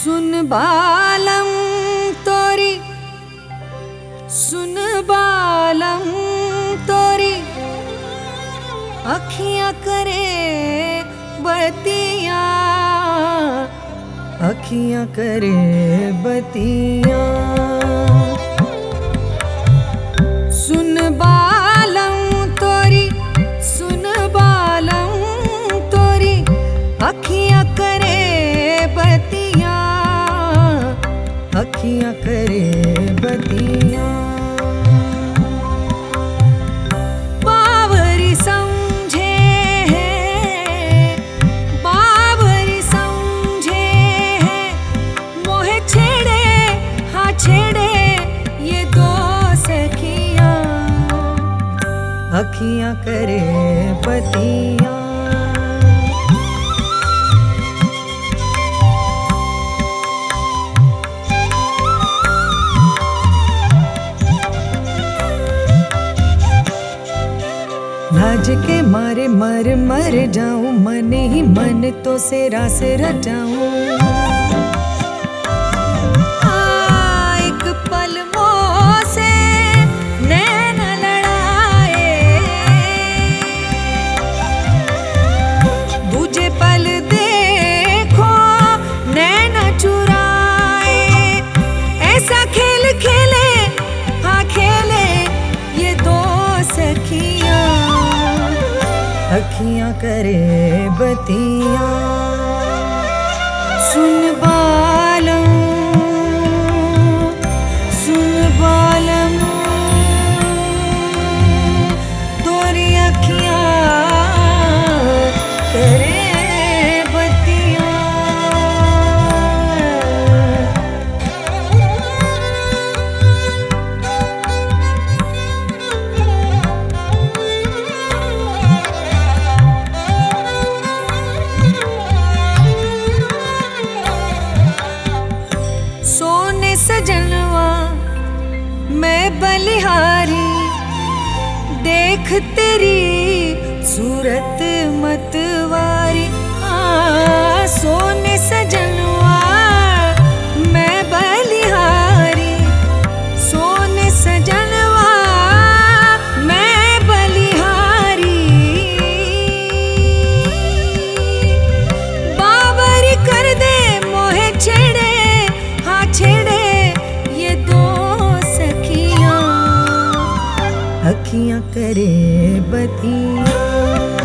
सुन बालम तोरी, सुन बालम तोरी अखियां करे बतिया, अखियां करे बतिया। सुन बालम तोरी, सुन बालम तोरी अखियां करे बतिया, अखियां करे बतिया। बावरी समझे है, बावरी समझे है, मोहे छेड़े हाँ छेड़े ये दो सखियां, अखियां करे बतिया। लाज के मारे मर मर जाऊं, मन ही मन तो से रास रचाऊं। एक पल मोह से नैन लड़ाए, दूजे पल देखो नैन चुराए। ऐसा खेल खेले हाँ खेले ये दो सखियां, अखियां करे बतिया। सुन बालम, सुन बालम तोरी अखियां करे बतिया। सोने सजनवा मैं बलिहारी, देख तेरी सूरत मतवारी। सोने सजनवा मैं बलिहारी, सोने सजनवा मैं बलिहारी। बावरी कर दे मोहे छेड़े हाँ छेड़े ये दो सखियां, अखियां करे बतिया।